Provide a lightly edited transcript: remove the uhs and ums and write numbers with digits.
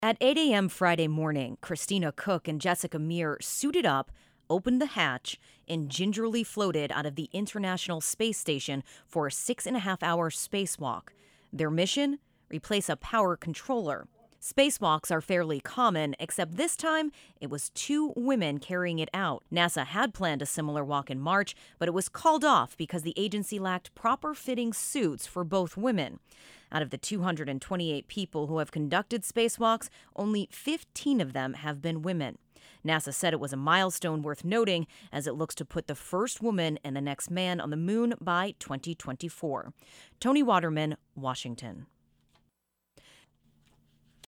At 8 a.m. Friday morning, Christina Cook and Jessica Meir suited up, opened the hatch, and gingerly floated out of the International Space Station for a 6.5-hour spacewalk. Their mission? Replace a power controller. Spacewalks are fairly common, except this time it was two women carrying it out. NASA had planned a similar walk in March, but it was called off because the agency lacked proper fitting suits for both women. Out of the 228 people who have conducted spacewalks, only 15 of them have been women. NASA said it was a milestone worth noting as it looks to put the first woman and the next man on the moon by 2024. Tony Waterman, Washington.